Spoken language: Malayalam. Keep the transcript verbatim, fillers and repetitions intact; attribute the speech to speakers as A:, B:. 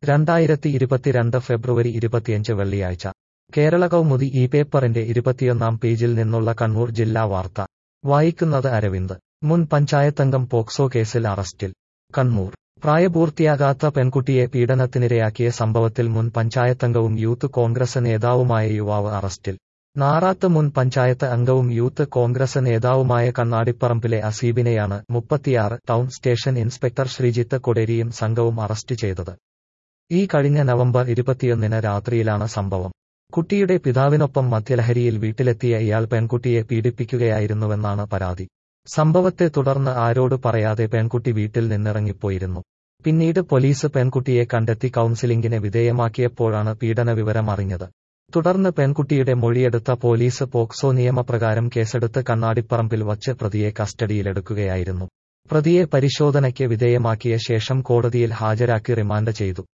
A: രണ്ടായിരത്തി ഇരുപത്തിരണ്ട് ഫെബ്രുവരി ഇരുപത്തിയഞ്ച് വെള്ളിയാഴ്ച കേരള കൗമുദി ഈ പേപ്പറിന്റെ ഇരുപത്തിയൊന്നാം പേജിൽ നിന്നുള്ള കണ്ണൂർ ജില്ലാ വാർത്ത വായിക്കുന്നത് അരവിന്ദ്. മുൻ പഞ്ചായത്തംഗം പോക്സോ കേസിൽ അറസ്റ്റിൽ. കണ്ണൂർ. പ്രായപൂർത്തിയാകാത്ത പെൺകുട്ടിയെ പീഡനത്തിനിരയാക്കിയ സംഭവത്തിൽ മുൻ പഞ്ചായത്തംഗവും യൂത്ത് കോൺഗ്രസ് നേതാവുമായ യുവാവ് അറസ്റ്റിൽ. നാറാത്ത് മുൻ പഞ്ചായത്ത് അംഗവും യൂത്ത് കോൺഗ്രസ് നേതാവുമായ കണ്ണാടിപ്പറമ്പിലെ അസീബിനെയാണ് മുപ്പത്തിയാറ് ടൗൺ സ്റ്റേഷൻ ഇൻസ്പെക്ടർ ശ്രീജിത്ത് കൊടേരിയും സംഘവും അറസ്റ്റ് ചെയ്തത്. ഈ കഴിഞ്ഞ നവംബർ ഇരുപത്തിയൊന്നിന് രാത്രിയിലാണ് സംഭവം. കുട്ടിയുടെ പിതാവിനൊപ്പം മദ്യലഹരിയിൽ വീട്ടിലെത്തിയ ഇയാൾ പെൺകുട്ടിയെ പീഡിപ്പിക്കുകയായിരുന്നുവെന്നാണ് പരാതി. സംഭവത്തെ തുടർന്ന് ആരോട് പറയാതെ പെൺകുട്ടി വീട്ടിൽ നിന്നിറങ്ങിപ്പോയിരുന്നു. പിന്നീട് പോലീസ് പെൺകുട്ടിയെ കണ്ടെത്തി കൗൺസിലിംഗിന് വിധേയമാക്കിയപ്പോഴാണ് പീഡന വിവരം അറിഞ്ഞത്. തുടർന്ന് പെൺകുട്ടിയുടെ മൊഴിയെടുത്ത പോലീസ് പോക്സോ നിയമപ്രകാരം കേസെടുത്ത് കണ്ണാടിപ്പറമ്പിൽ വച്ച് പ്രതിയെ കസ്റ്റഡിയിലെടുക്കുകയായിരുന്നു. പ്രതിയെ പരിശോധനയ്ക്ക് വിധേയമാക്കിയ ശേഷം കോടതിയിൽ ഹാജരാക്കി റിമാൻഡ് ചെയ്തു.